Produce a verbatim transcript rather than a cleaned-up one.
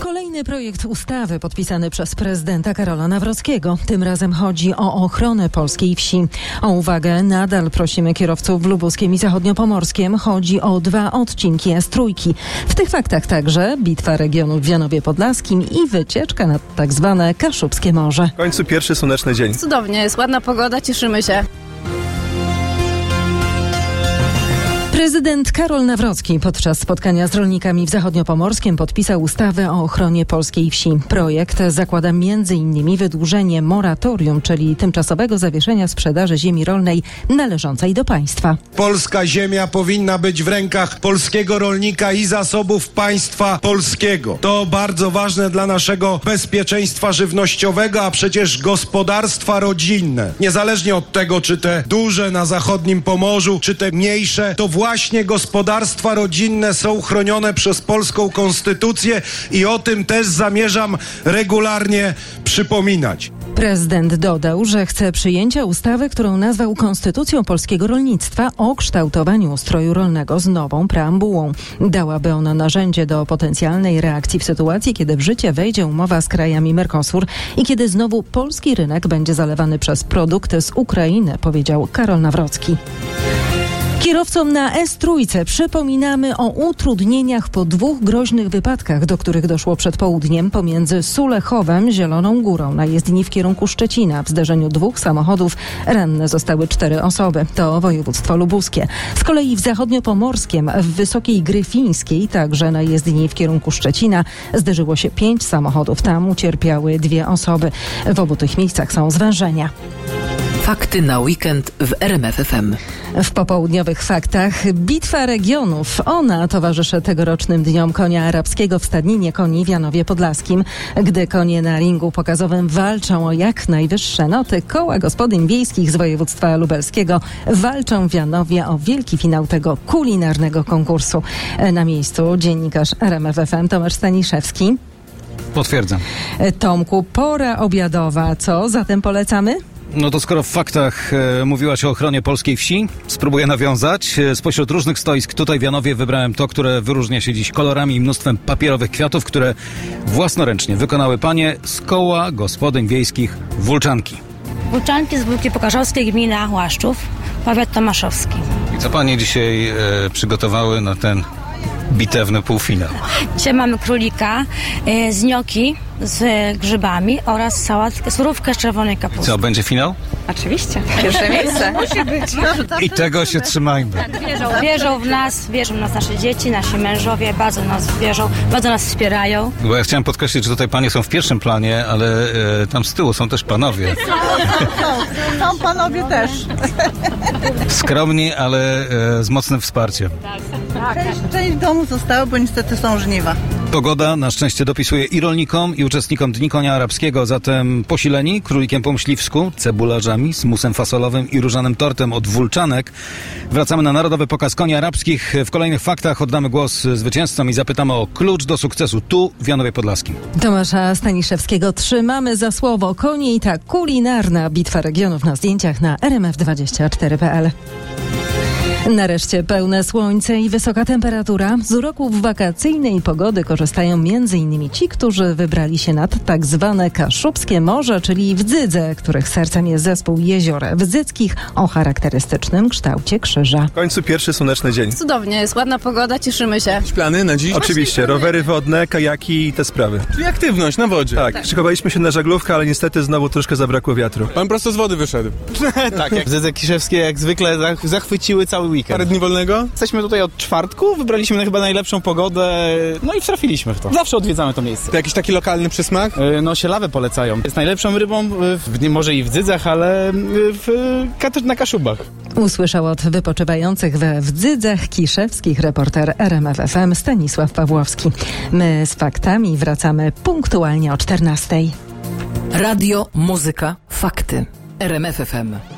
Kolejny projekt ustawy podpisany przez prezydenta Karola Nawrockiego. Tym razem chodzi o ochronę polskiej wsi. O uwagę nadal prosimy kierowców w Lubuskiem i Zachodniopomorskiem. Chodzi o dwa odcinki S trzy. W tych faktach także bitwa regionów w Janowie Podlaskim i wycieczka na tak zwane Kaszubskie Morze. W końcu pierwszy słoneczny dzień. Cudownie, jest ładna pogoda, cieszymy się. Prezydent Karol Nawrocki podczas spotkania z rolnikami w Zachodniopomorskiem podpisał ustawę o ochronie polskiej wsi. Projekt zakłada między innymi wydłużenie moratorium, czyli tymczasowego zawieszenia sprzedaży ziemi rolnej należącej do państwa. Polska ziemia powinna być w rękach polskiego rolnika i zasobów państwa polskiego. To bardzo ważne dla naszego bezpieczeństwa żywnościowego, a przecież gospodarstwa rodzinne, niezależnie od tego, czy te duże na zachodnim Pomorzu, czy te mniejsze, to właśnie Właśnie gospodarstwa rodzinne są chronione przez polską konstytucję i o tym też zamierzam regularnie przypominać. Prezydent dodał, że chce przyjęcia ustawy, którą nazwał Konstytucją Polskiego Rolnictwa o kształtowaniu ustroju rolnego z nową preambułą. Dałaby ona narzędzie do potencjalnej reakcji w sytuacji, kiedy w życie wejdzie umowa z krajami Mercosur i kiedy znowu polski rynek będzie zalewany przez produkty z Ukrainy, powiedział Karol Nawrocki. Kierowcom na S trzy przypominamy o utrudnieniach po dwóch groźnych wypadkach, do których doszło przed południem pomiędzy Sulechowem, Zieloną Górą na jezdni w kierunku Szczecina. W zderzeniu dwóch samochodów ranne zostały cztery osoby. To województwo lubuskie. Z kolei w Zachodniopomorskiem, w Wysokiej Gryfińskiej, także na jezdni w kierunku Szczecina, zderzyło się pięć samochodów. Tam ucierpiały dwie osoby. W obu tych miejscach są zwężenia. Fakty na weekend w R M F F M. W popołudniowych faktach bitwa regionów. Ona towarzyszy tegorocznym Dniom Konia Arabskiego w Stadninie Koni w Janowie Podlaskim. Gdy konie na ringu pokazowym walczą o jak najwyższe noty, koła gospodyń wiejskich z województwa lubelskiego walczą w Janowie o wielki finał tego kulinarnego konkursu. Na miejscu dziennikarz R M F F M Tomasz Staniszewski. Potwierdzam. Tomku, pora obiadowa. Co zatem polecamy? No to skoro w faktach e, mówiłaś o ochronie polskiej wsi, spróbuję nawiązać. E, spośród różnych stoisk tutaj w Janowie wybrałem to, które wyróżnia się dziś kolorami i mnóstwem papierowych kwiatów, które własnoręcznie wykonały panie z koła gospodyń wiejskich Wólczanki. Wólczanki z Wólki Pokarzowskiej, gmina Łaszczów, powiat tomaszowski. I co panie dzisiaj e, przygotowały na ten bitewny półfinał? Dzisiaj mamy królika, e, z gnocchi z grzybami oraz sałatkę, surówkę z czerwonej kapusty. Co, będzie finał? Oczywiście, pierwsze miejsce. Musi być. I tego się trzymajmy. Tak, wierzą, wierzą w nas, wierzą w nas nasze dzieci, nasi mężowie, bardzo nas wierzą, bardzo nas wspierają. Bo ja chciałem podkreślić, że tutaj panie są w pierwszym planie, ale e, tam z tyłu są też panowie. Tam panowie też. Skromni, ale e, z mocnym wsparciem. Część, część domu została, bo niestety są żniwa. Pogoda na szczęście dopisuje i rolnikom, i uczestnikom Dni Konia Arabskiego, zatem posileni królikiem po myśliwsku, cebularzami, smusem fasolowym i różanym tortem od Wólczanek. Wracamy na Narodowy Pokaz Koni Arabskich. W kolejnych faktach oddamy głos zwycięzcom i zapytamy o klucz do sukcesu tu w Janowie Podlaskim. Tomasza Staniszewskiego trzymamy za słowo. Konie i ta kulinarna bitwa regionów na zdjęciach na R M F dwadzieścia cztery kropka p l. Nareszcie pełne słońce i wysoka temperatura. Z uroków wakacyjnej pogody korzystają między innymi ci, którzy wybrali się nad tak zwane Kaszubskie Morze, czyli Wdzydze, których sercem jest zespół jezior wdzyckich o charakterystycznym kształcie krzyża. W końcu pierwszy słoneczny dzień. Cudownie, jest ładna pogoda, cieszymy się. Plany na dziś? Oczywiście, rowery wodne, kajaki i te sprawy. Czyli aktywność na wodzie. Tak, tak, szykowaliśmy się na żaglówkę, ale niestety znowu troszkę zabrakło wiatru. Pan prosto z wody wyszedł. Tak, jak Wdzydze Kiszewskie jak zwykle zach- zachwyciły cały weekend. Parę dni wolnego? Jesteśmy tutaj od czwartku, wybraliśmy chyba najlepszą pogodę, no i trafiliśmy w to. Zawsze odwiedzamy to miejsce. To jakiś taki lokalny przysmak? Yy, No sielawę polecają. Jest najlepszą rybą, w, może i w Dzydzach, ale w, na Kaszubach. Usłyszał od wypoczywających we Wdzydzach Kiszewskich reporter R M F F M Stanisław Pawłowski. My z faktami wracamy punktualnie o czternastej. Radio, muzyka, fakty. R M F F M.